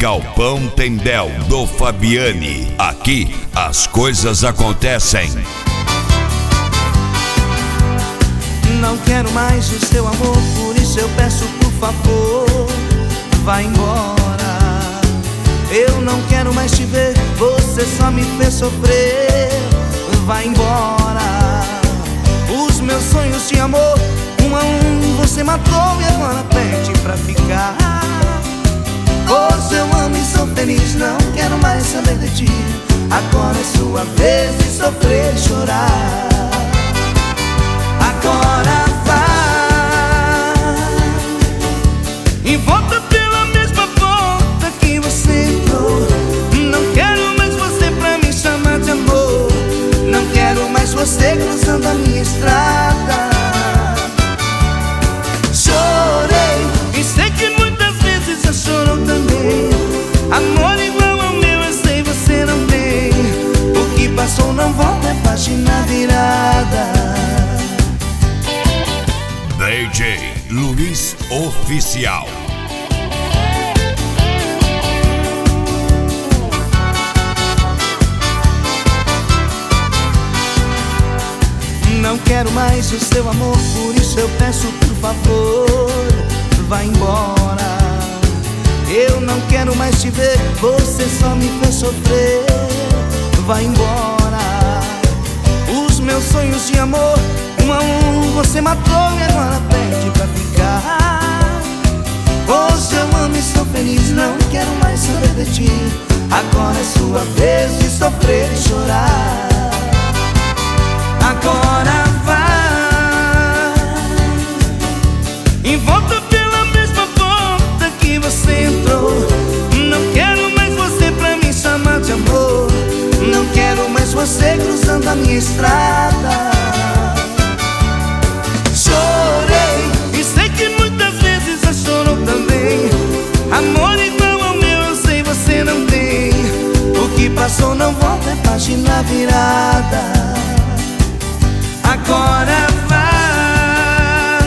Galpão Tendel do Fabiani. Aqui as coisas acontecem. Não quero mais o seu amor, por isso eu peço, por favor, vá embora. Eu não quero mais te ver, você só me fez sofrer. Vá embora. Os meus sonhos de amor, um a um você matou e agora pede pra ficar. Hoje eu amo e sou feliz, não quero mais saber de ti. Agora é sua vez de sofrer e chorar. Agora vai e volta pela mesma porta que você entrou. Não quero mais você pra me chamar de amor. Não quero mais você cruzando a minha estrada. Chorei e sei que muitas vezes já chorou também. Amor igual ao meu eu sei você não tem. O que passou não volta, é página virada. DJ Luiz Oficial. Não quero mais o seu amor, por isso eu peço, por favor, vá embora. Eu não quero mais te ver, você só me fez sofrer. Vá embora. Os meus sonhos de amor, um a um você matou e agora pede pra ficar. Hoje eu amo e sou feliz, não quero mais saber de ti. Agora é sua vez de sofrer e chorar. Agora vai e volta pela mesma porta que você entrou. Não quero mais você pra me chamar de amor. Não quero mais você cruzando a minha estrada. Chorei e sei que muitas vezes já chorou também. Amor igual ao meu eu sei você não tem. O que passou não volta, é página virada. Agora vai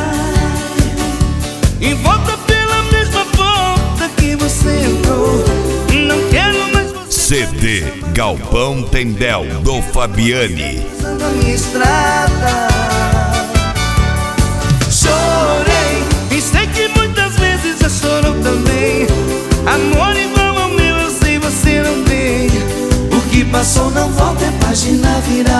e volta pela mesma porta que você entrou. Não quero mais você. CD Galpão Tendel do Fabiani. Cruzando a minha estrada. Chorei e sei que muitas vezes já chorou também. Amor igual ao meu eu sei você não tem. O que passou não volta, é página virada.